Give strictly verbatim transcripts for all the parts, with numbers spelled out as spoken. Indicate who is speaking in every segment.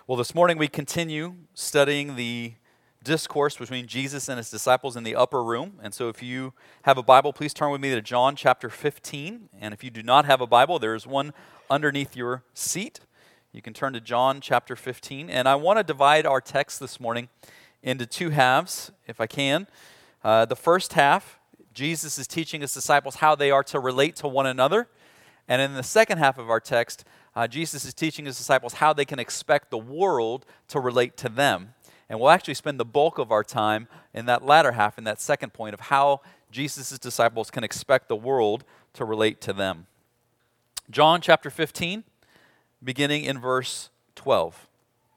Speaker 1: Well, this morning we continue studying the discourse between Jesus and his disciples in the upper room. And so if you have a Bible, please turn with me to John chapter fifteen. And if you do not have a Bible, there is one underneath your seat. You can turn to John chapter fifteen. And I want to divide our text this morning into two halves, if I can. Uh, the first half, Jesus is teaching his disciples how they are to relate to one another. And in the second half of our text, Uh, Jesus is teaching his disciples how they can expect the world to relate to them. And we'll actually spend the bulk of our time in that latter half, in that second point of how Jesus' disciples can expect the world to relate to them. John chapter fifteen, beginning in verse twelve.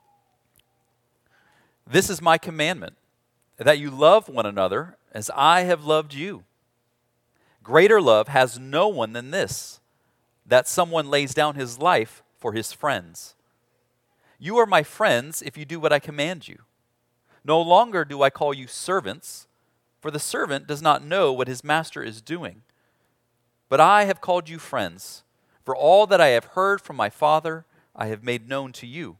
Speaker 1: This is my commandment, that you love one another as I have loved you. Greater love has no one than this, that someone lays down his life for his friends. You are my friends if you do what I command you. No longer do I call you servants, for the servant does not know what his master is doing. But I have called you friends, for all that I have heard from my Father I have made known to you.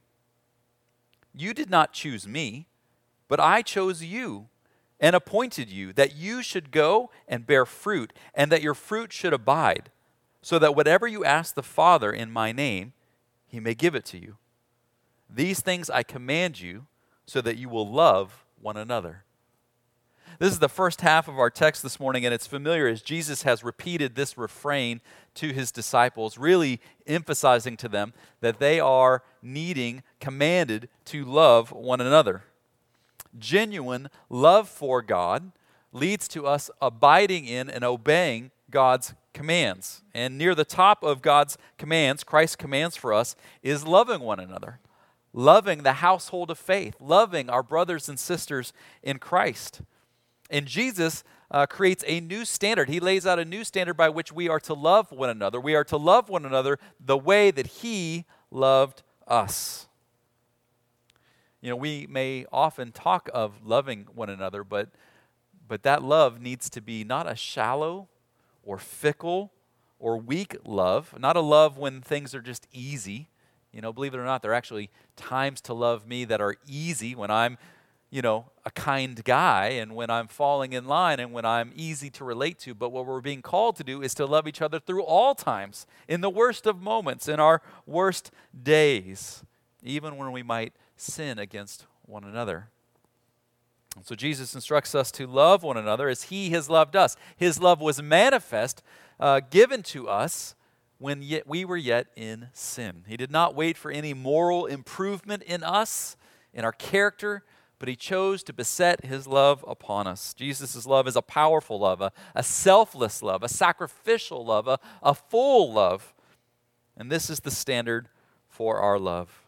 Speaker 1: You did not choose me, but I chose you and appointed you that you should go and bear fruit, and that your fruit should abide, so that whatever you ask the Father in my name, he may give it to you. These things I command you, so that you will love one another. This is the first half of our text this morning, and it's familiar as Jesus has repeated this refrain to his disciples, really emphasizing to them that they are needing, commanded to love one another. Genuine love for God leads to us abiding in and obeying God's commands. And near the top of God's commands, Christ's commands for us, is loving one another, loving the household of faith, loving our brothers and sisters in Christ. And Jesus uh, creates a new standard. He lays out a new standard by which we are to love one another. We are to love one another the way that he loved us. You know, we may often talk of loving one another, but but that love needs to be not a shallow or fickle or weak love, not a love when things are just easy. You know, believe it or not, there are actually times to love me that are easy when I'm, you know, a kind guy and when I'm falling in line and when I'm easy to relate to. But what we're being called to do is to love each other through all times, in the worst of moments, in our worst days, even when we might sin against one another. And so Jesus instructs us to love one another as he has loved us. His love was manifest, uh, given to us when yet we were yet in sin. He did not wait for any moral improvement in us, in our character, but he chose to beset his love upon us. Jesus' love is a powerful love, a, a selfless love, a sacrificial love, a, a full love. And this is the standard for our love.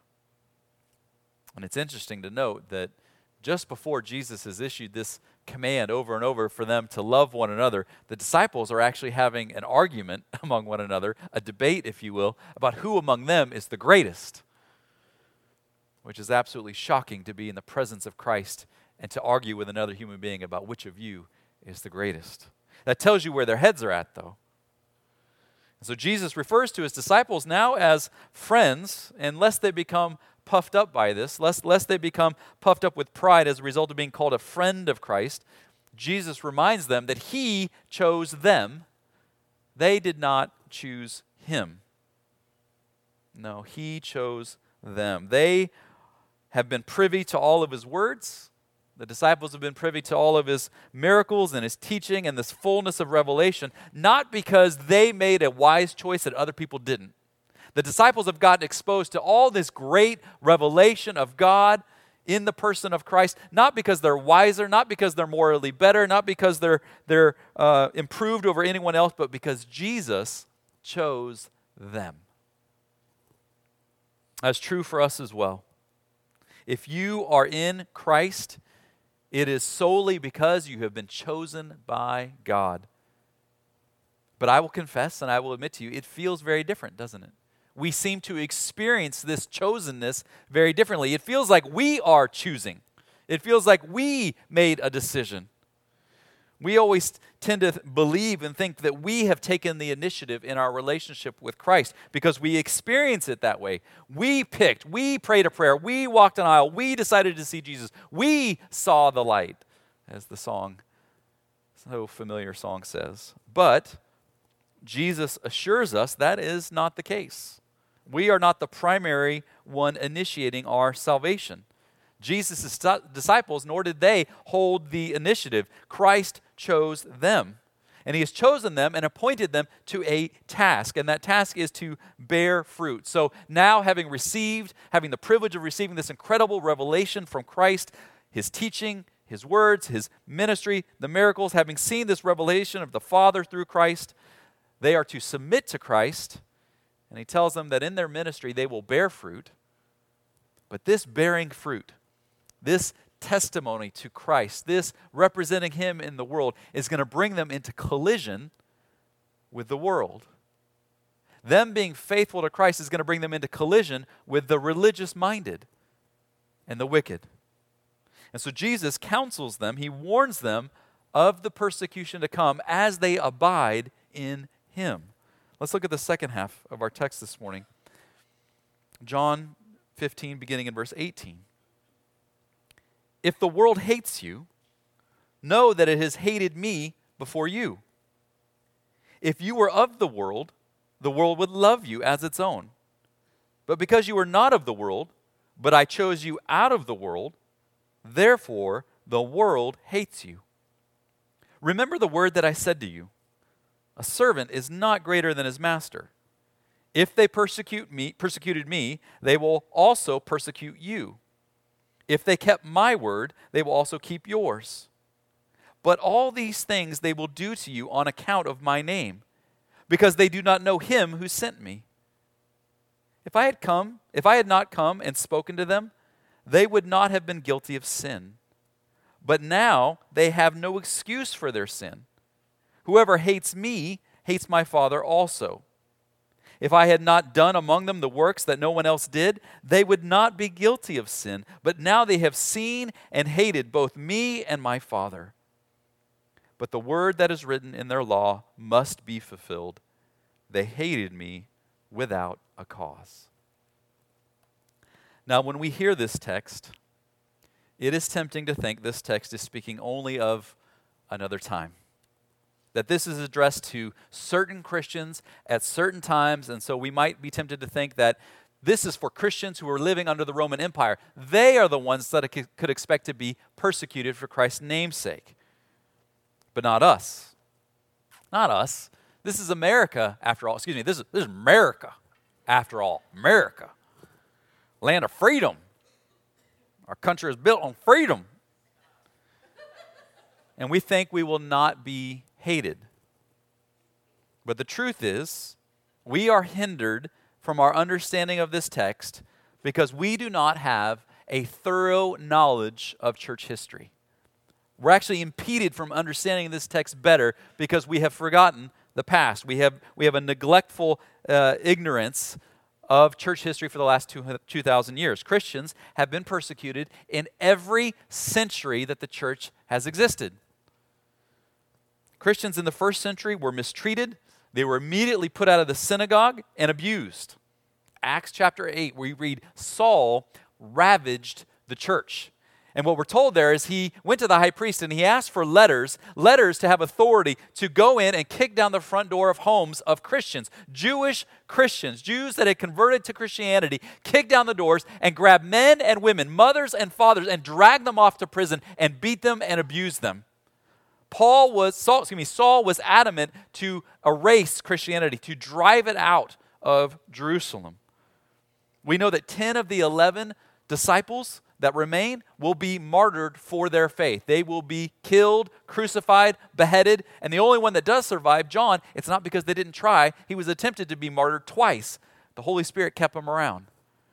Speaker 1: And it's interesting to note that just before Jesus has issued this command over and over for them to love one another, the disciples are actually having an argument among one another, a debate, if you will, about who among them is the greatest, which is absolutely shocking to be in the presence of Christ and to argue with another human being about which of you is the greatest. That tells you where their heads are at, though. And so Jesus refers to his disciples now as friends, and lest they become puffed up by this, lest, lest they become puffed up with pride as a result of being called a friend of Christ, Jesus reminds them that he chose them. They did not choose him. No, he chose them. They have been privy to all of his words. The disciples have been privy to all of his miracles and his teaching and this fullness of revelation, not because they made a wise choice that other people didn't. The disciples have gotten exposed to all this great revelation of God in the person of Christ, not because they're wiser, not because they're morally better, not because they're, they're uh, improved over anyone else, but because Jesus chose them. That's true for us as well. If you are in Christ, it is solely because you have been chosen by God. But I will confess and I will admit to you, it feels very different, doesn't it? We seem to experience this chosenness very differently. It feels like we are choosing. It feels like we made a decision. We always tend to believe and think that we have taken the initiative in our relationship with Christ because we experience it that way. We picked, we prayed a prayer, we walked an aisle, we decided to see Jesus, we saw the light, as the song, so familiar song says. But Jesus assures us that is not the case. We are not the primary one initiating our salvation. Jesus' disciples, nor did they hold the initiative. Christ chose them. And he has chosen them and appointed them to a task. And that task is to bear fruit. So now, having received, having the privilege of receiving this incredible revelation from Christ, his teaching, his words, his ministry, the miracles, having seen this revelation of the Father through Christ, they are to submit to Christ. And he tells them that in their ministry they will bear fruit. But this bearing fruit, this testimony to Christ, this representing him in the world, is going to bring them into collision with the world. Them being faithful to Christ is going to bring them into collision with the religious-minded and the wicked. And so Jesus counsels them, he warns them of the persecution to come as they abide in him. Let's look at the second half of our text this morning. John fifteen, beginning in verse eighteen. If the world hates you, know that it has hated me before you. If you were of the world, the world would love you as its own. But because you are not of the world, but I chose you out of the world, therefore the world hates you. Remember the word that I said to you. A servant is not greater than his master. If they persecute me, persecuted me, they will also persecute you. If they kept my word, they will also keep yours. But all these things they will do to you on account of my name, because they do not know him who sent me. If I had come, if I had not come and spoken to them, they would not have been guilty of sin. But now they have no excuse for their sin. Whoever hates me hates my Father also. If I had not done among them the works that no one else did, they would not be guilty of sin. But now they have seen and hated both me and my Father. But the word that is written in their law must be fulfilled. They hated me without a cause. Now, when we hear this text, it is tempting to think this text is speaking only of another time. That this is addressed to certain Christians at certain times, and so we might be tempted to think that this is for Christians who are living under the Roman Empire. They are the ones that could expect to be persecuted for Christ's name's sake. But not us. Not us. This is America, after all. Excuse me, this is, this is America, after all. America. Land of freedom. Our country is built on freedom. And we think we will not be hated. But the truth is, we are hindered from our understanding of this text because we do not have a thorough knowledge of church history. We're actually impeded from understanding this text better because we have forgotten the past. We have, we have a neglectful uh, ignorance of church history for the last two thousand years. Christians have been persecuted in every century that the church has existed. Christians in the first century were mistreated. They were immediately put out of the synagogue and abused. Acts chapter eight, we read Saul ravaged the church. And what we're told there is he went to the high priest and he asked for letters, letters to have authority to go in and kick down the front door of homes of Christians, Jewish Christians, Jews that had converted to Christianity, kick down the doors and grab men and women, mothers and fathers, and drag them off to prison and beat them and abuse them. Paul was, Saul, excuse me, Saul was adamant to erase Christianity, to drive it out of Jerusalem. We know that ten of the eleven disciples that remain will be martyred for their faith. They will be killed, crucified, beheaded, and the only one that does survive, John, it's not because they didn't try. He was attempted to be martyred twice. The Holy Spirit kept him around.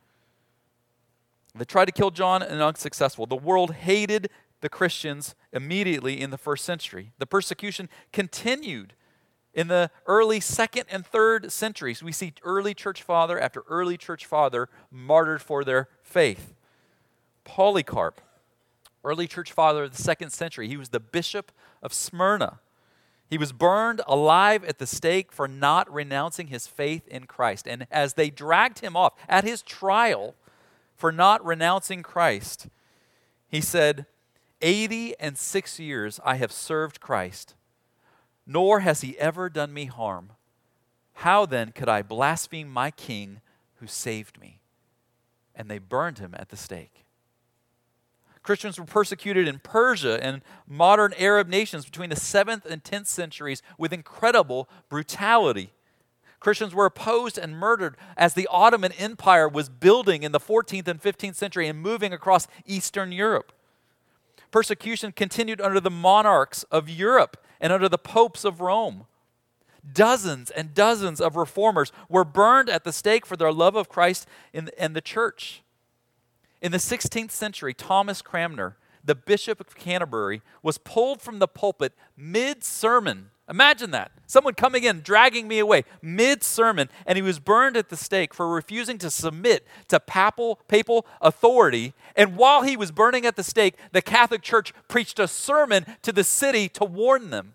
Speaker 1: They tried to kill John and unsuccessful. The world hated the Christians immediately in the first century. The persecution continued in the early second and third centuries. We see early church father after early church father martyred for their faith. Polycarp early church father of the second century. He was the bishop of Smyrna. He was burned alive at the stake for not renouncing his faith in Christ. And as they dragged him off at his trial for not renouncing Christ, he said, eighty and six years I have served Christ, nor has he ever done me harm. How then could I blaspheme my king who saved me? And they burned him at the stake. Christians were persecuted in Persia and modern Arab nations between the seventh and tenth centuries with incredible brutality. Christians were opposed and murdered as the Ottoman Empire was building in the fourteenth and fifteenth century and moving across Eastern Europe. Persecution continued under the monarchs of Europe and under the popes of Rome. Dozens and dozens of reformers were burned at the stake for their love of Christ and the church. In the sixteenth century, Thomas Cranmer, the Bishop of Canterbury, was pulled from the pulpit mid-sermon. Imagine that. Someone coming in, dragging me away mid-sermon, and he was burned at the stake for refusing to submit to papal, papal authority. And while he was burning at the stake, the Catholic Church preached a sermon to the city to warn them.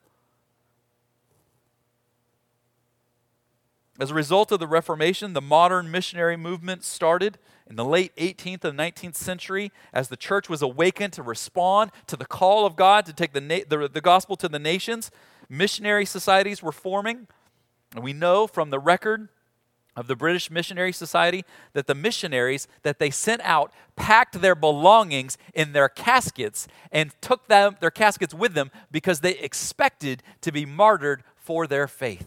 Speaker 1: As a result of the Reformation, the modern missionary movement started in the late eighteenth and nineteenth century as the church was awakened to respond to the call of God to take the, na- the, the gospel to the nations. Missionary societies were forming. And we know from the record of the British Missionary Society that the missionaries that they sent out packed their belongings in their caskets and took them, their caskets with them because they expected to be martyred for their faith.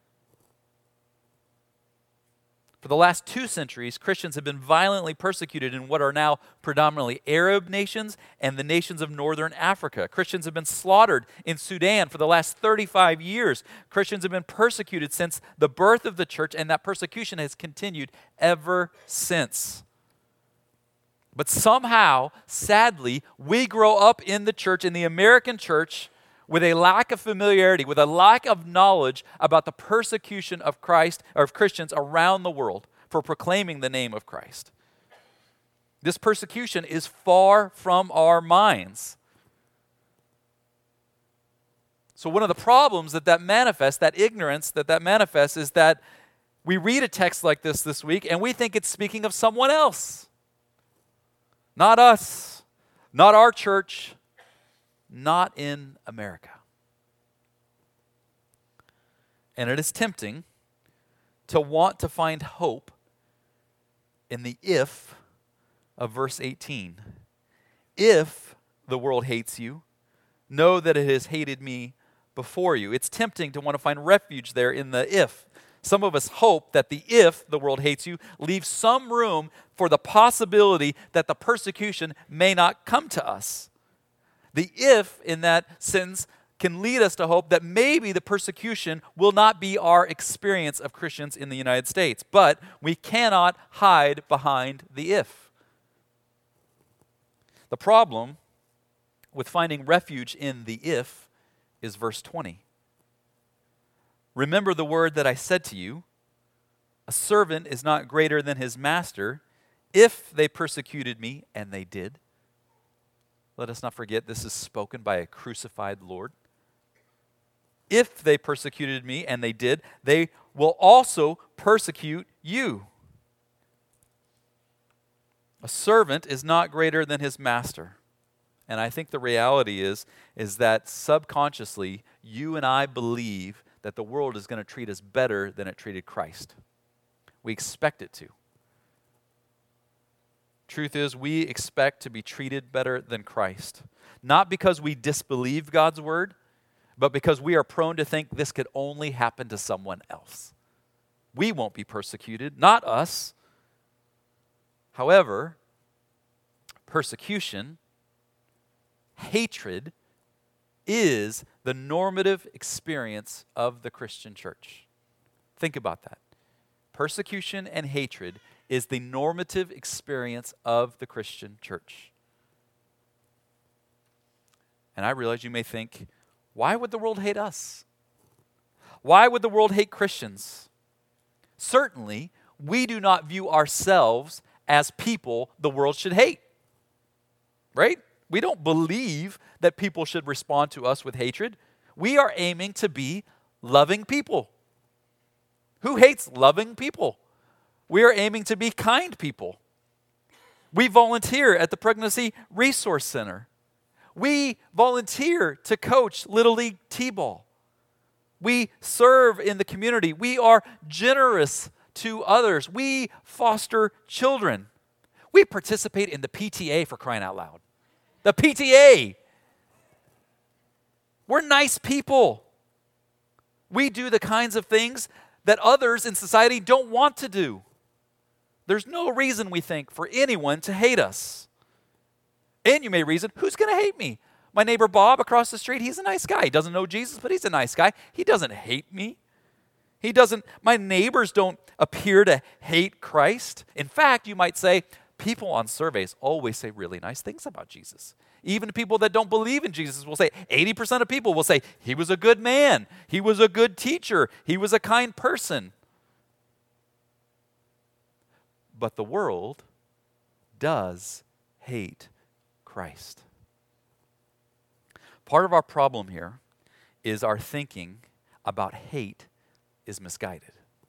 Speaker 1: For the last two centuries, Christians have been violently persecuted in what are now predominantly Arab nations and the nations of northern Africa. Christians have been slaughtered in Sudan for the last thirty-five years. Christians have been persecuted since the birth of the church, and that persecution has continued ever since. But somehow, sadly, we grow up in the church, in the American church, with a lack of familiarity, with a lack of knowledge about the persecution of Christ or of Christians around the world for proclaiming the name of Christ. This persecution is far from our minds. So one of the problems that that manifests, that ignorance that that manifests, is that we read a text like this this week and we think it's speaking of someone else. Not us, not our church, not in America. And it is tempting to want to find hope in the if of verse eighteen. If the world hates you, know that it has hated me before you. It's tempting to want to find refuge there in the if. Some of us hope that the if the world hates you leaves some room for the possibility that the persecution may not come to us. The if in that sentence can lead us to hope that maybe the persecution will not be our experience of Christians in the United States. But we cannot hide behind the if. The problem with finding refuge in the if is verse twenty. Remember the word that I said to you, a servant is not greater than his master. If they persecuted me, and they did, let us not forget this is spoken by a crucified Lord. If they persecuted me, and they did, they will also persecute you. A servant is not greater than his master. And I think the reality is, is that subconsciously, you and I believe that the world is going to treat us better than it treated Christ. We expect it to. Truth is, we expect to be treated better than Christ. Not because we disbelieve God's word, but because we are prone to think this could only happen to someone else. We won't be persecuted, not us. However, persecution, hatred, is the normative experience of the Christian church. Think about that. Persecution and hatred is the normative experience of the Christian church. And I realize you may think, why would the world hate us? Why would the world hate Christians? Certainly, we do not view ourselves as people the world should hate. Right? We don't believe that people should respond to us with hatred. We are aiming to be loving people. Who hates loving people? We are aiming to be kind people. We volunteer at the Pregnancy Resource Center. We volunteer to coach Little League T-ball. We serve in the community. We are generous to others. We foster children. We participate in the P T A, for crying out loud. The P T A. We're nice people. We do the kinds of things that others in society don't want to do. There's no reason, we think, for anyone to hate us. And you may reason, who's going to hate me? My neighbor Bob across the street, he's a nice guy. He doesn't know Jesus, but he's a nice guy. He doesn't hate me. He doesn't, my neighbors don't appear to hate Christ. In fact, you might say, people on surveys always say really nice things about Jesus. Even people that don't believe in Jesus will say, eighty percent of people will say, he was a good man. He was a good teacher. He was a kind person. But the world does hate Christ. Part of our problem here is our thinking about hate is misguided.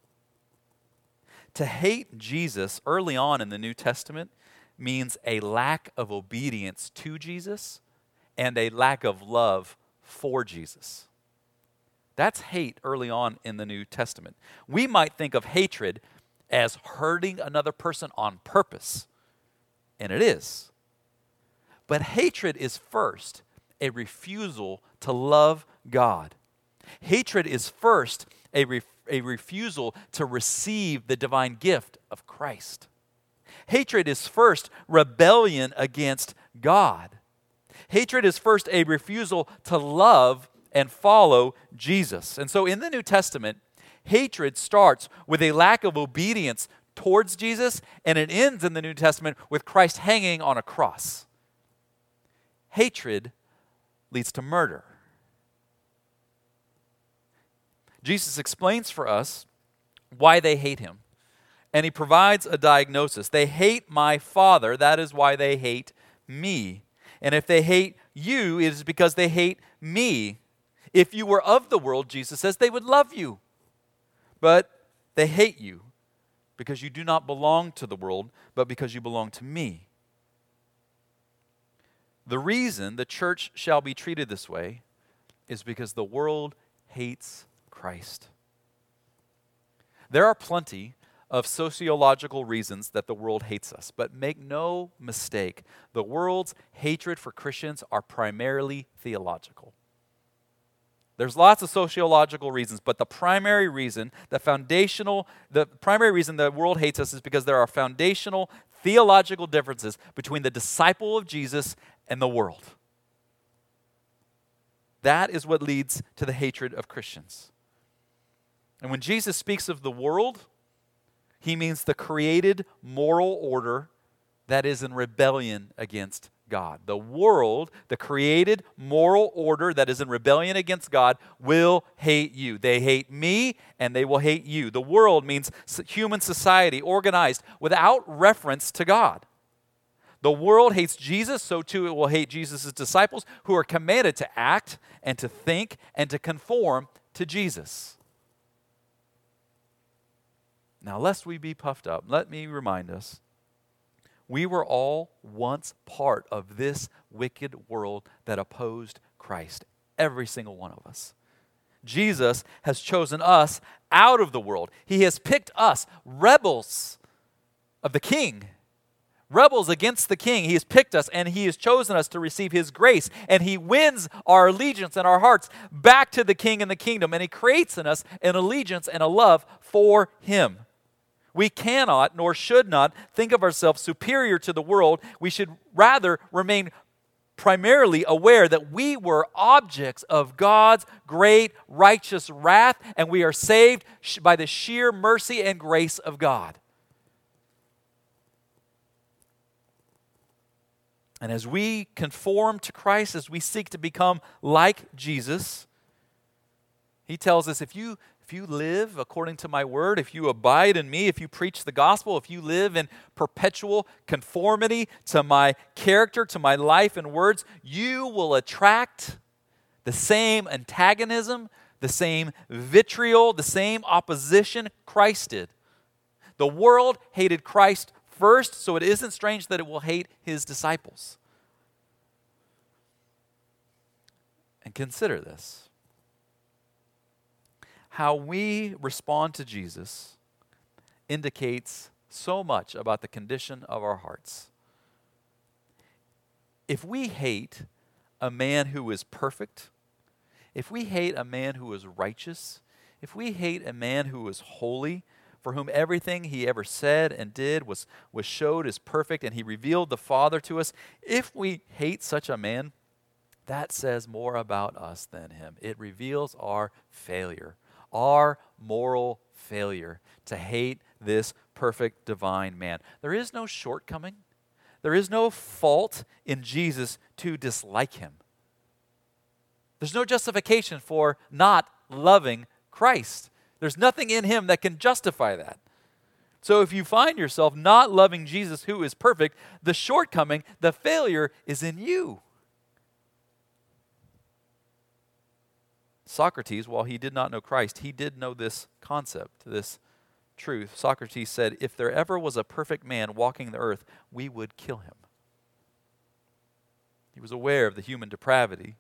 Speaker 1: To hate Jesus early on in the New Testament means a lack of obedience to Jesus and a lack of love for Jesus. That's hate early on in the New Testament. We might think of hatred as hurting another person on purpose, and it is. But hatred is first a refusal to love God. Hatred is first a, re- a refusal to receive the divine gift of Christ. Hatred is first rebellion against God. Hatred is first a refusal to love and follow Jesus. And so in the New Testament, hatred starts with a lack of obedience towards Jesus, and it ends in the New Testament with Christ hanging on a cross. Hatred leads to murder. Jesus explains for us why they hate him, and he provides a diagnosis. They hate my Father, that is why they hate me. And if they hate you, it is because they hate me. If you were of the world, Jesus says, they would love you. But they hate you because you do not belong to the world, but because you belong to me. The reason the church shall be treated this way is because the world hates Christ. There are plenty of sociological reasons that the world hates us, but make no mistake, the world's hatred for Christians are primarily theological. There's lots of sociological reasons, but the primary reason, the foundational, the primary reason the world hates us is because there are foundational theological differences between the disciple of Jesus and the world. That is what leads to the hatred of Christians. And when Jesus speaks of the world, he means the created moral order that is in rebellion against God. The world, the created moral order that is in rebellion against God, will hate you. They hate me and they will hate you. The world means human society organized without reference to God. The world hates Jesus, so too it will hate Jesus' disciples who are commanded to act and to think and to conform to Jesus. Now, lest we be puffed up, let me remind us, we were all once part of this wicked world that opposed Christ, every single one of us. Jesus has chosen us out of the world. He has picked us, rebels of the King, rebels against the King. He has picked us and he has chosen us to receive his grace, and he wins our allegiance and our hearts back to the King and the kingdom, and he creates in us an allegiance and a love for him. We cannot nor should not think of ourselves superior to the world. We should rather remain primarily aware that we were objects of God's great righteous wrath, and we are saved by the sheer mercy and grace of God. And as we conform to Christ, as we seek to become like Jesus, he tells us, if you If you live according to my word, if you abide in me, if you preach the gospel, if you live in perpetual conformity to my character, to my life and words, you will attract the same antagonism, the same vitriol, the same opposition Christ did. The world hated Christ first, so it isn't strange that it will hate his disciples. And consider this. How we respond to Jesus indicates so much about the condition of our hearts. If we hate a man who is perfect, if we hate a man who is righteous, if we hate a man who is holy, for whom everything he ever said and did was, was showed as perfect, and he revealed the Father to us, if we hate such a man, that says more about us than him. It reveals our failure, our moral failure to hate this perfect divine man. There is no shortcoming. There is no fault in Jesus to dislike him. There's no justification for not loving Christ. There's nothing in him that can justify that. So if you find yourself not loving Jesus, who is perfect, the shortcoming, the failure is in you. Socrates, while he did not know Christ, he did know this concept, this truth. Socrates said, if there ever was a perfect man walking the earth, we would kill him. He was aware of the human depravity.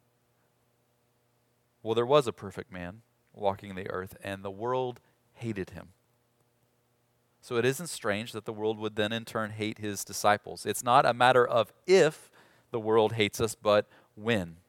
Speaker 1: Well, there was a perfect man walking the earth, and the world hated him. So it isn't strange that the world would then in turn hate his disciples. It's not a matter of if the world hates us, but when.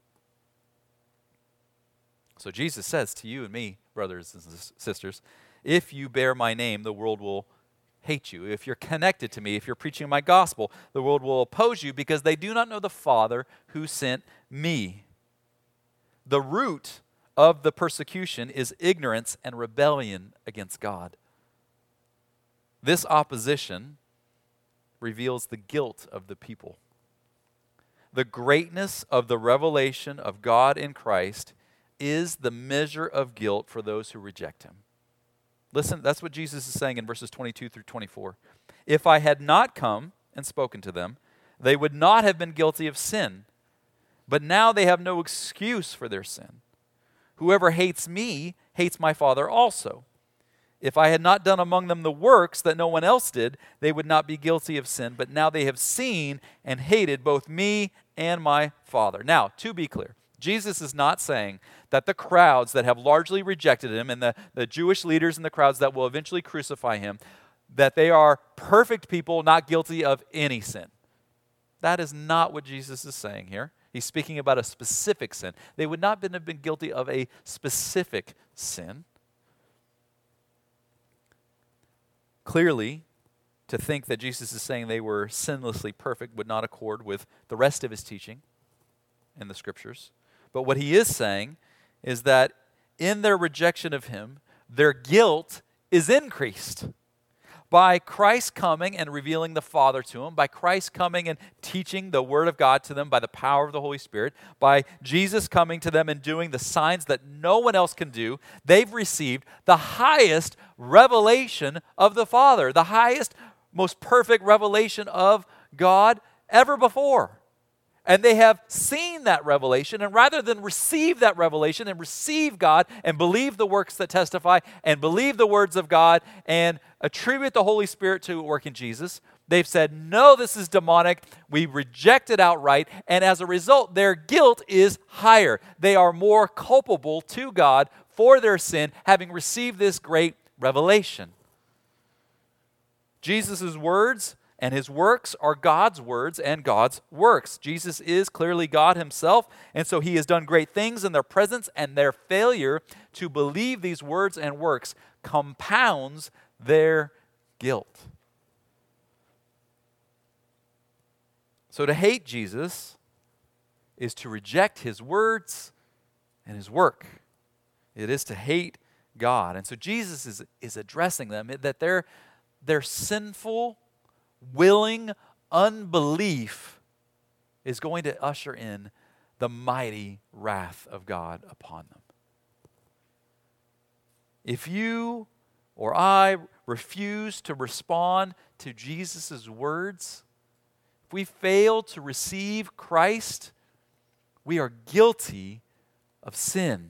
Speaker 1: So Jesus says to you and me, brothers and sisters, if you bear my name, the world will hate you. If you're connected to me, if you're preaching my gospel, the world will oppose you because they do not know the Father who sent me. The root of the persecution is ignorance and rebellion against God. This opposition reveals the guilt of the people. The greatness of the revelation of God in Christ is the measure of guilt for those who reject him. Listen, that's what Jesus is saying in verses twenty-two through twenty-four. If I had not come and spoken to them, they would not have been guilty of sin. But now they have no excuse for their sin. Whoever hates me hates my Father also. If I had not done among them the works that no one else did, they would not be guilty of sin. But now they have seen and hated both me and my Father. Now, to be clear, Jesus is not saying that the crowds that have largely rejected him and the, the Jewish leaders and the crowds that will eventually crucify him, that they are perfect people not guilty of any sin. That is not what Jesus is saying here. He's speaking about a specific sin. They would not have been guilty of a specific sin. Clearly, to think that Jesus is saying they were sinlessly perfect would not accord with the rest of his teaching in the Scriptures. But what he is saying is that in their rejection of him, their guilt is increased. By Christ coming and revealing the Father to them, by Christ coming and teaching the Word of God to them by the power of the Holy Spirit, by Jesus coming to them and doing the signs that no one else can do, they've received the highest revelation of the Father, the highest, most perfect revelation of God ever before. And they have seen that revelation, and rather than receive that revelation and receive God and believe the works that testify and believe the words of God and attribute the Holy Spirit to work in Jesus, they've said, no, this is demonic. We reject it outright, and as a result, their guilt is higher. They are more culpable to God for their sin, having received this great revelation. Jesus' words and his works are God's words and God's works. Jesus is clearly God himself, and so he has done great things in their presence, and their failure to believe these words and works compounds their guilt. So to hate Jesus is to reject his words and his work. It is to hate God. And so Jesus is, is addressing them, that their, their sinful, willing unbelief is going to usher in the mighty wrath of God upon them. If you or I refuse to respond to Jesus' words, if we fail to receive Christ, we are guilty of sin.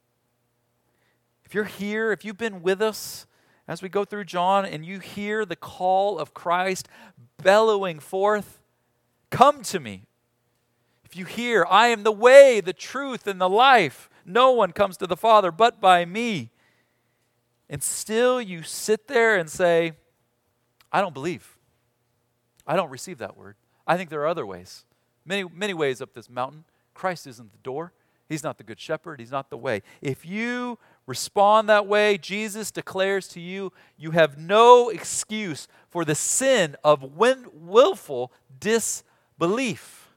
Speaker 1: If you're here, if you've been with us as we go through John and you hear the call of Christ bellowing forth, come to me. If you hear, I am the way, the truth, and the life, no one comes to the Father but by me, and still you sit there and say, I don't believe. I don't receive that word. I think there are other ways. Many, many ways up this mountain. Christ isn't the door. He's not the good shepherd. He's not the way. If you respond that way, Jesus declares to you, you have no excuse for the sin of win- willful disbelief.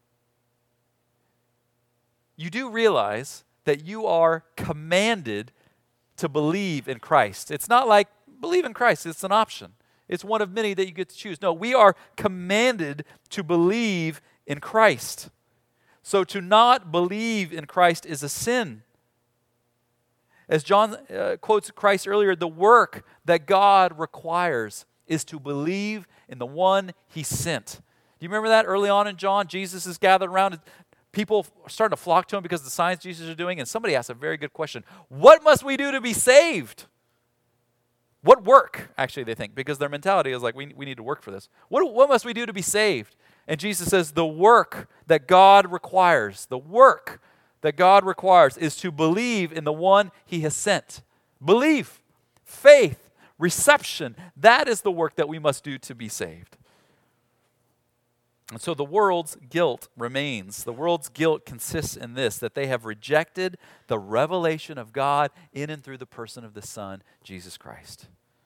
Speaker 1: You do realize that you are commanded to believe in Christ. It's not like believe in Christ. It's an option. It's one of many that you get to choose. No, we are commanded to believe in Christ. So to not believe in Christ is a sin. As John uh, quotes Christ earlier, the work that God requires is to believe in the one he sent. Do you remember that early on in John? Jesus is gathered around. People are starting to flock to him because of the signs Jesus is doing. And somebody asked a very good question. What must we do to be saved? What work, actually, they think, because their mentality is like, we, we need to work for this. What, what must we do to be saved? And Jesus says, the work that God requires, the work that God requires is to believe in the one he has sent. Belief, faith, reception, that is the work that we must do to be saved. And so the world's guilt remains. The world's guilt consists in this, that they have rejected the revelation of God in and through the person of the Son, Jesus Christ.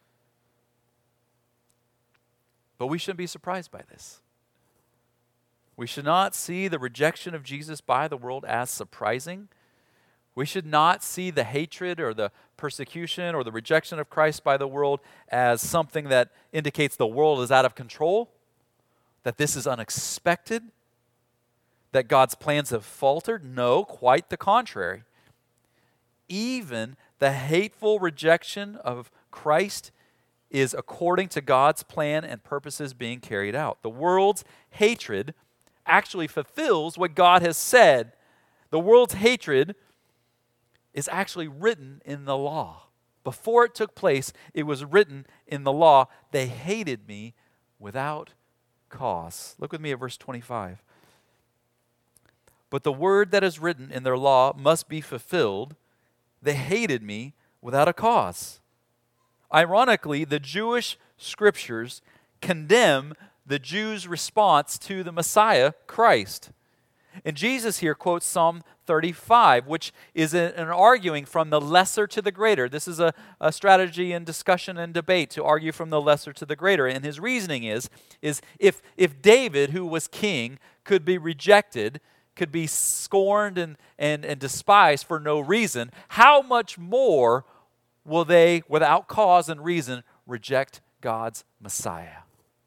Speaker 1: But we shouldn't be surprised by this. We should not see the rejection of Jesus by the world as surprising. We should not see the hatred or the persecution or the rejection of Christ by the world as something that indicates the world is out of control, that this is unexpected, that God's plans have faltered. No, quite the contrary. Even the hateful rejection of Christ is according to God's plan and purposes being carried out. The world's hatred actually fulfills what God has said. The world's hatred is actually written in the law. Before it took place, it was written in the law. They hated me without cause. Look with me at verse twenty-five. But the word that is written in their law must be fulfilled. They hated me without a cause. Ironically, the Jewish scriptures condemn the Jews' response to the Messiah, Christ. And Jesus here quotes Psalm thirty-five, which is an arguing from the lesser to the greater. This is a, a strategy and discussion and debate to argue from the lesser to the greater. And his reasoning is, is if, if David, who was king, could be rejected, could be scorned and, and, and despised for no reason, how much more will they, without cause and reason, reject God's Messiah?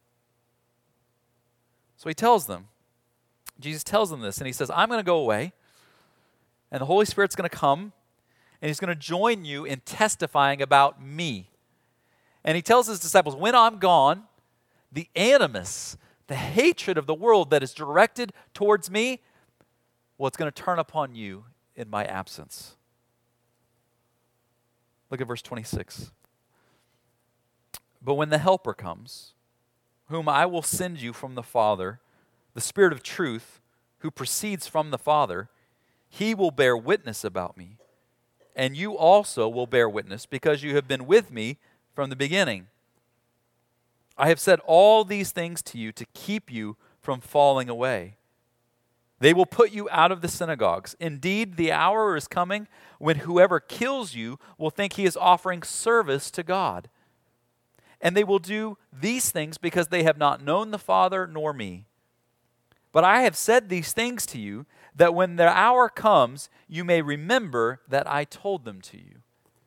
Speaker 1: So he tells them, Jesus tells them this, and he says, I'm going to go away, and the Holy Spirit's going to come, and he's going to join you in testifying about me. And he tells his disciples, when I'm gone, the animus, the hatred of the world that is directed towards me, well, it's going to turn upon you in my absence. Look at verse twenty-six. But when the Helper comes, whom I will send you from the Father, the Spirit of truth, who proceeds from the Father, he will bear witness about me. And you also will bear witness, because you have been with me from the beginning. I have said all these things to you to keep you from falling away. They will put you out of the synagogues. Indeed, the hour is coming when whoever kills you will think he is offering service to God. And they will do these things because they have not known the Father nor me. But I have said these things to you, that when the hour comes, you may remember that I told them to you.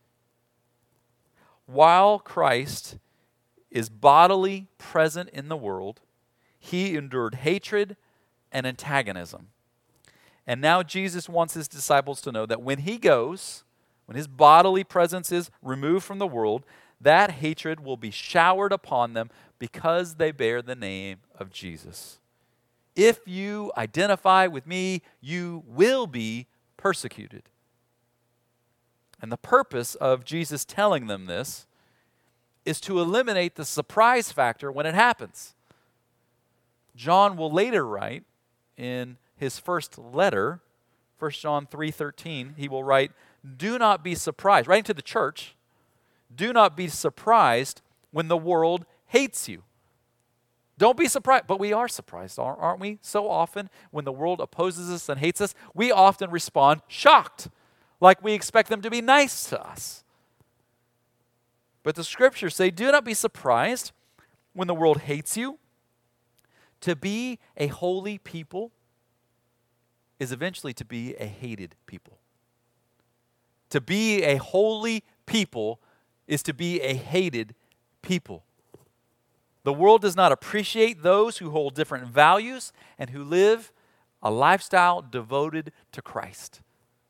Speaker 1: While Christ is bodily present in the world, he endured hatred and antagonism. And now Jesus wants his disciples to know that when he goes, when his bodily presence is removed from the world, that hatred will be showered upon them because they bear the name of Jesus. If you identify with me, you will be persecuted. And the purpose of Jesus telling them this is to eliminate the surprise factor when it happens. John will later write in his first letter, First John three thirteen, he will write, do not be surprised, writing to the church, do not be surprised when the world hates you. Don't be surprised, but we are surprised, aren't we? So often when the world opposes us and hates us, we often respond shocked, like we expect them to be nice to us. But the scriptures say, do not be surprised when the world hates you. To be a holy people is eventually to be a hated people. To be a holy people is to be a hated people. The world does not appreciate those who hold different values and who live a lifestyle devoted to Christ.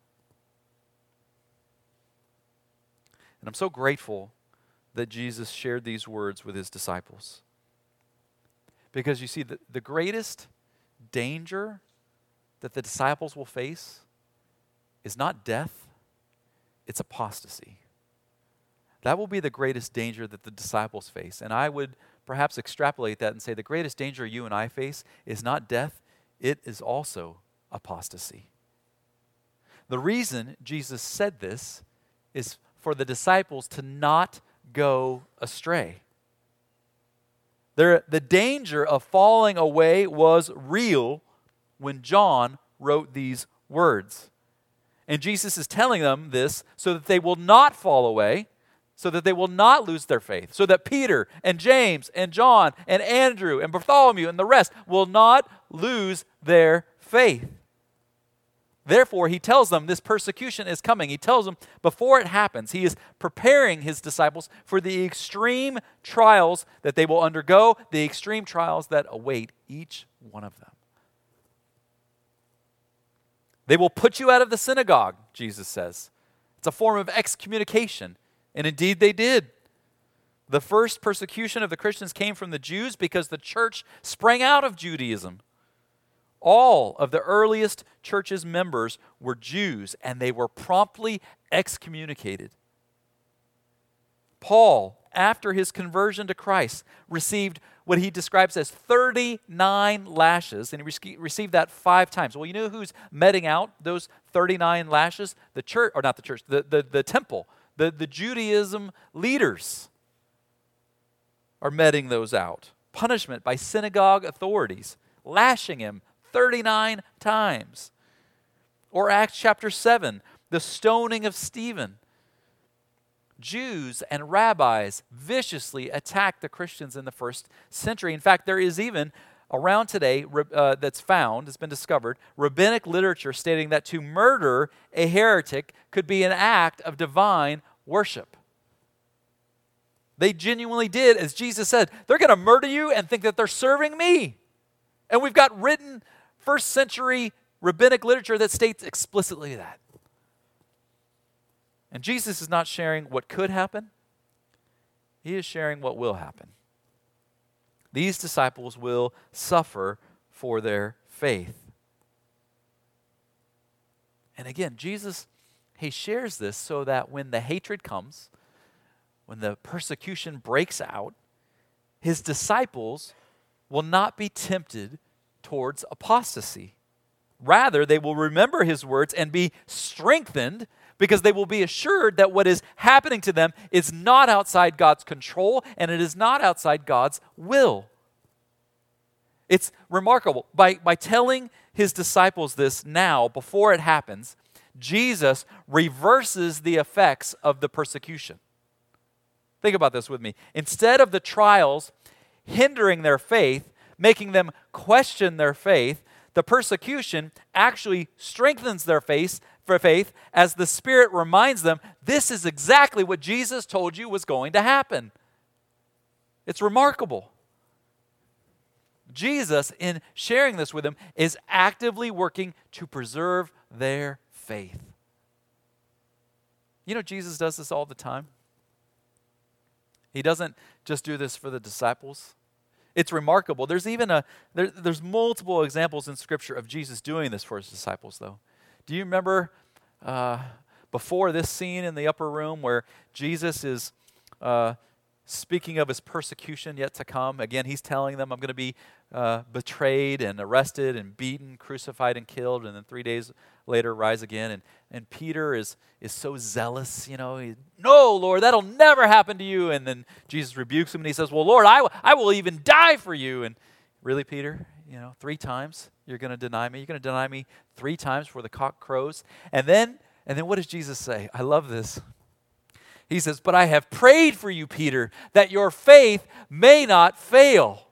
Speaker 1: And I'm so grateful that Jesus shared these words with his disciples. Because you see, the, the greatest danger that the disciples will face is not death, it's apostasy. That will be the greatest danger that the disciples face. And I would perhaps extrapolate that and say the greatest danger you and I face is not death, it is also apostasy. The reason Jesus said this is for the disciples to not go astray. There, the danger of falling away was real when John wrote these words. And Jesus is telling them this so that they will not fall away, so that they will not lose their faith, so that Peter and James and John and Andrew and Bartholomew and the rest will not lose their faith. Therefore, he tells them this persecution is coming. He tells them before it happens, he is preparing his disciples for the extreme trials that they will undergo, the extreme trials that await each one of them. They will put you out of the synagogue, Jesus says. It's a form of excommunication. And indeed they did. The first persecution of the Christians came from the Jews because the church sprang out of Judaism. All of the earliest church's members were Jews, and they were promptly excommunicated. Paul, after his conversion to Christ, received what he describes as thirty-nine lashes, and he received that five times. Well, you know who's meting out those thirty-nine lashes? The church, or not the church, the, the, the temple. The, the Judaism leaders are meting those out. Punishment by synagogue authorities, lashing him thirty-nine times. Or Acts chapter seven, the stoning of Stephen. Jews and rabbis viciously attacked the Christians in the first century. In fact, there is even around today uh, that's found, has been discovered, rabbinic literature stating that to murder a heretic could be an act of divine worship. They genuinely did, as Jesus said, they're going to murder you and think that they're serving me. And we've got written first century rabbinic literature that states explicitly that. And Jesus is not sharing what could happen. He is sharing what will happen. These disciples will suffer for their faith. And again, Jesus, he shares this so that when the hatred comes, when the persecution breaks out, his disciples will not be tempted towards apostasy. Rather, they will remember his words and be strengthened because they will be assured that what is happening to them is not outside God's control and it is not outside God's will. It's remarkable. By, by telling his disciples this now, before it happens, Jesus reverses the effects of the persecution. Think about this with me. Instead of the trials hindering their faith, making them question their faith, the persecution actually strengthens their faith for faith as the Spirit reminds them, this is exactly what Jesus told you was going to happen. It's remarkable. Jesus, in sharing this with them, is actively working to preserve their faith. You know, Jesus does this all the time. He doesn't just do this for the disciples. It's remarkable. There's even a, there, there's multiple examples in Scripture of Jesus doing this for his disciples, though. Do you remember uh, before this scene in the upper room where Jesus is uh, speaking of his persecution yet to come? Again, he's telling them, I'm going to be uh, betrayed and arrested and beaten, crucified and killed, and then three days later rise again. And, and Peter is, is so zealous, you know, he, no, Lord, that'll never happen to you. And then Jesus rebukes him and he says, well, Lord, I, w- I will even die for you. And really, Peter, you know, three times you're going to deny me. You're going to deny me three times before the cock crows. And then, and then what does Jesus say? I love this. He says, but I have prayed for you, Peter, that your faith may not fail.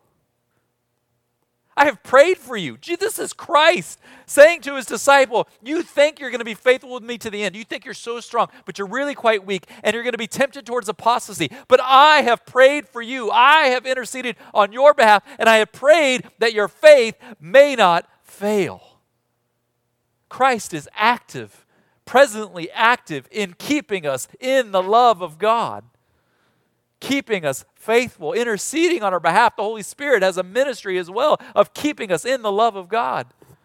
Speaker 1: I have prayed for you. Gee, this is Christ saying to his disciple, you think you're going to be faithful with me to the end. You think you're so strong, but you're really quite weak, and you're going to be tempted towards apostasy. But I have prayed for you. I have interceded on your behalf, and I have prayed that your faith may not fail. Christ is active, presently active in keeping us in the love of God, keeping us faithful, interceding on our behalf. The Holy Spirit has a ministry as well of keeping us in the love of God.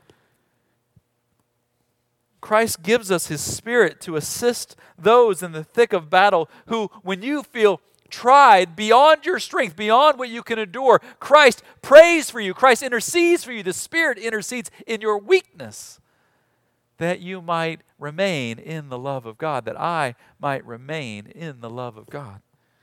Speaker 1: Christ gives us his Spirit to assist those in the thick of battle who, when you feel tried beyond your strength, beyond what you can endure, Christ prays for you. Christ intercedes for you. The Spirit intercedes in your weakness, that you might remain in the love of God, that I might remain in the love of God.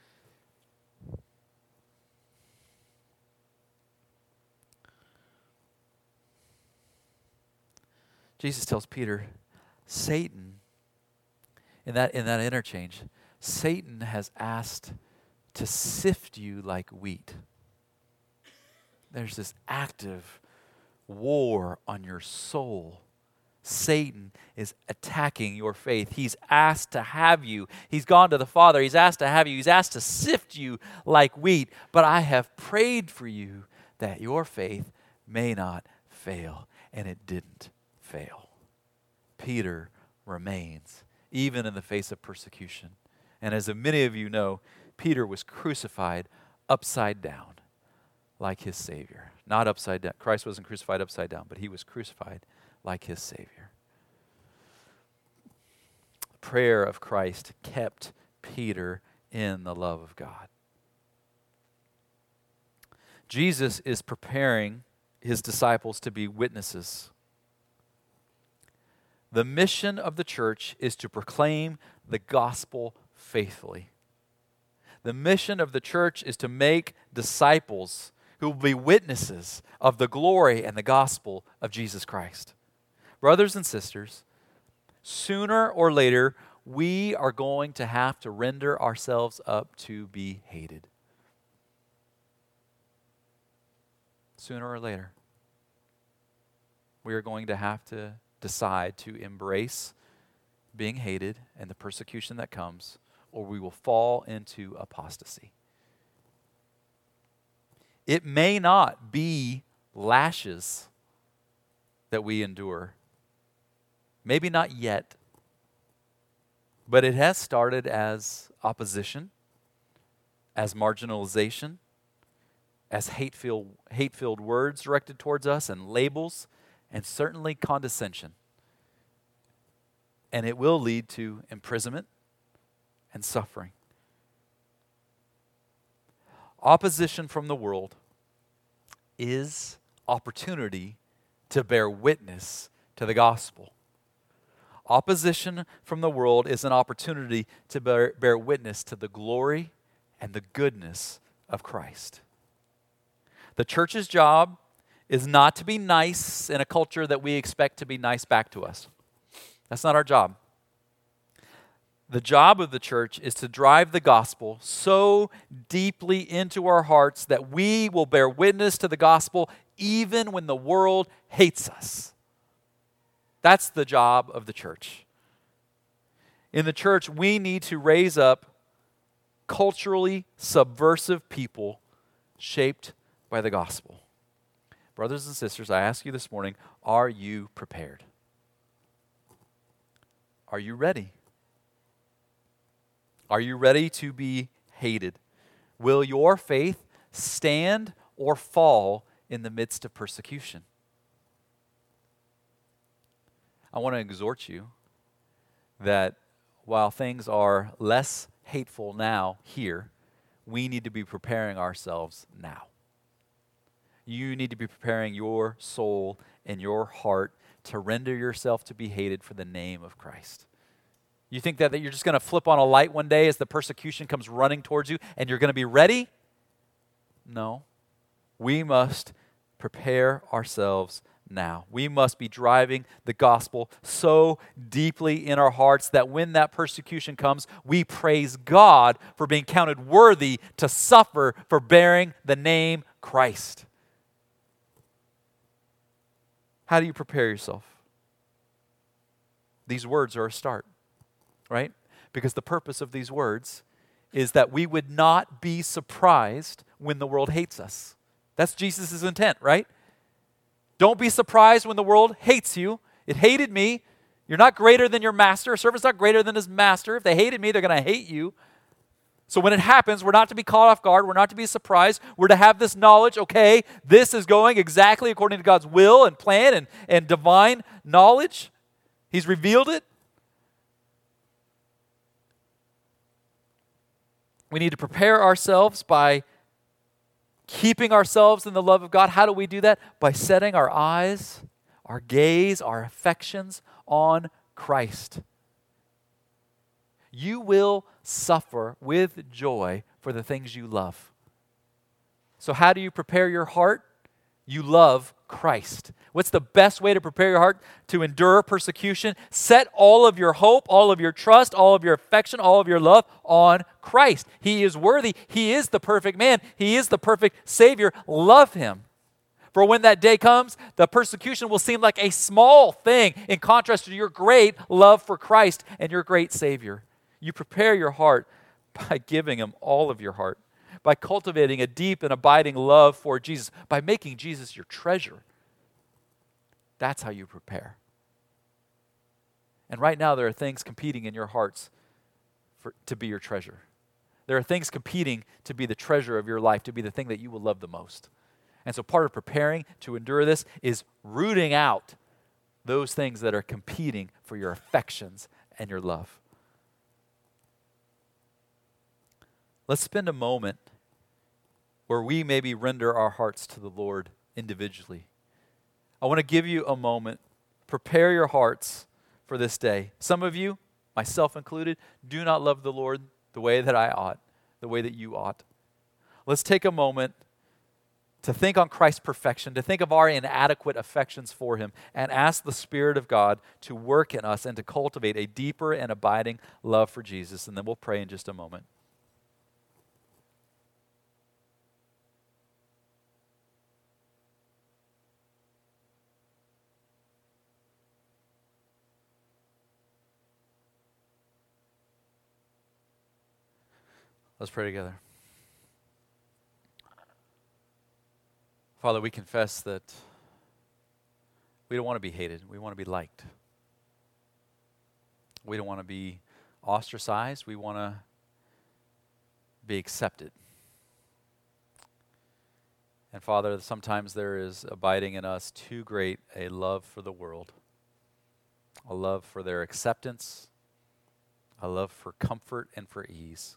Speaker 1: Jesus tells Peter, Satan, in that, in that interchange, Satan has asked to sift you like wheat. There's this active war on your soul. Satan is attacking your faith. He's asked to have you. He's gone to the Father. He's asked to have you. He's asked to sift you like wheat. But I have prayed for you that your faith may not fail. And it didn't fail. Peter remains, even in the face of persecution. And as many of you know, Peter was crucified upside down like his Savior. Not upside down. Christ wasn't crucified upside down, but he was crucified like his Savior. The prayer of Christ kept Peter in the love of God. Jesus is preparing his disciples to be witnesses. The mission of the church is to proclaim the gospel faithfully. The mission of the church is to make disciples who will be witnesses of the glory and the gospel of Jesus Christ. Brothers and sisters, sooner or later, we are going to have to render ourselves up to be hated. Sooner or later, we are going to have to decide to embrace being hated and the persecution that comes, or we will fall into apostasy. It may not be lashes that we endure. Maybe not yet. But it has started as opposition, as marginalization, as hate-filled, hate-filled words directed towards us, and labels, and certainly condescension. And it will lead to imprisonment and suffering. Opposition from the world is opportunity to bear witness to the gospel. Opposition from the world is an opportunity to bear, bear witness to the glory and the goodness of Christ. The church's job is not to be nice in a culture that we expect to be nice back to us. That's not our job. The job of the church is to drive the gospel so deeply into our hearts that we will bear witness to the gospel even when the world hates us. That's the job of the church. In the church, we need to raise up culturally subversive people shaped by the gospel. Brothers and sisters, I ask you this morning, are you prepared? Are you ready? Are you ready to be hated? Will your faith stand or fall in the midst of persecution? I want to exhort you that while things are less hateful now here, we need to be preparing ourselves now. You need to be preparing your soul and your heart to render yourself to be hated for the name of Christ. You think that, that you're just going to flip on a light one day as the persecution comes running towards you and you're going to be ready? No. We must prepare ourselves now. We must be driving the gospel so deeply in our hearts that when that persecution comes, we praise God for being counted worthy to suffer for bearing the name Christ. How do you prepare yourself? These words are a start, right? Because the purpose of these words is that we would not be surprised when the world hates us. That's Jesus' intent, right? Don't be surprised when the world hates you. It hated me. You're not greater than your master. A servant's not greater than his master. If they hated me, they're going to hate you. So when it happens, we're not to be caught off guard. We're not to be surprised. We're to have this knowledge, okay, this is going exactly according to God's will and plan and, and divine knowledge. He's revealed it. We need to prepare ourselves by keeping ourselves in the love of God. How do we do that? By setting our eyes, our gaze, our affections on Christ. You will suffer with joy for the things you love. So how do you prepare your heart? You love Christ. What's the best way to prepare your heart to endure persecution? Set all of your hope, all of your trust, all of your affection, all of your love on Christ. He is worthy. He is the perfect man. He is the perfect Savior. Love Him. For when that day comes, the persecution will seem like a small thing in contrast to your great love for Christ and your great Savior. You prepare your heart by giving Him all of your heart, by cultivating a deep and abiding love for Jesus, by making Jesus your treasure. That's how you prepare. And right now there are things competing in your hearts for, to be your treasure. There are things competing to be the treasure of your life, to be the thing that you will love the most. And so part of preparing to endure this is rooting out those things that are competing for your affections and your love. Let's spend a moment where we maybe render our hearts to the Lord individually. I want to give you a moment. Prepare your hearts for this day. Some of you, myself included, do not love the Lord the way that I ought, the way that you ought. Let's take a moment to think on Christ's perfection, to think of our inadequate affections for Him, and ask the Spirit of God to work in us and to cultivate a deeper and abiding love for Jesus. And then we'll pray in just a moment. Let's pray together. Father, we confess that we don't want to be hated. We want to be liked. We don't want to be ostracized. We want to be accepted. And Father, sometimes there is abiding in us too great a love for the world, a love for their acceptance, a love for comfort and for ease.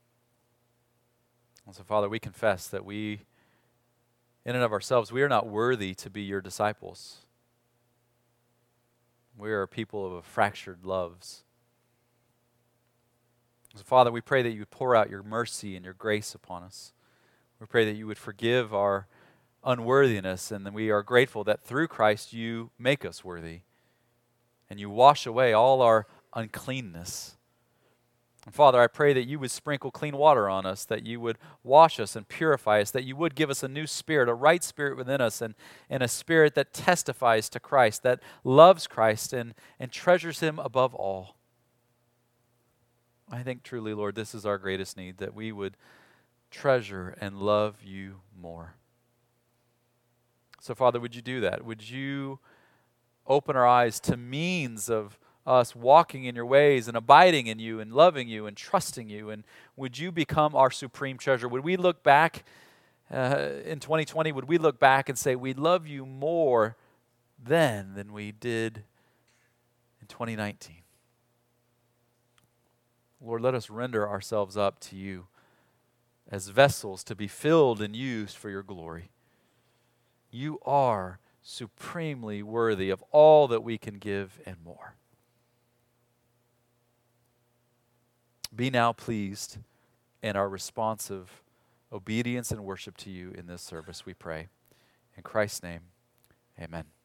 Speaker 1: And so, Father, we confess that we, in and of ourselves, we are not worthy to be your disciples. We are a people of fractured loves. So, Father, we pray that you would pour out your mercy and your grace upon us. We pray that you would forgive our unworthiness, and then we are grateful that through Christ you make us worthy, and you wash away all our uncleanness. And Father, I pray that you would sprinkle clean water on us, that you would wash us and purify us, that you would give us a new spirit, a right spirit within us, and, and a spirit that testifies to Christ, that loves Christ and, and treasures Him above all. I think truly, Lord, this is our greatest need, that we would treasure and love you more. So, Father, would you do that? Would you open our eyes to means of us walking in your ways and abiding in you and loving you and trusting you. And would you become our supreme treasure? Would we look back uh, in twenty twenty, would we look back and say, we love you more then than we did in twenty nineteen? Lord, let us render ourselves up to you as vessels to be filled and used for your glory. You are supremely worthy of all that we can give and more. Be now pleased in our responsive obedience and worship to you in this service, we pray. In Christ's name, amen.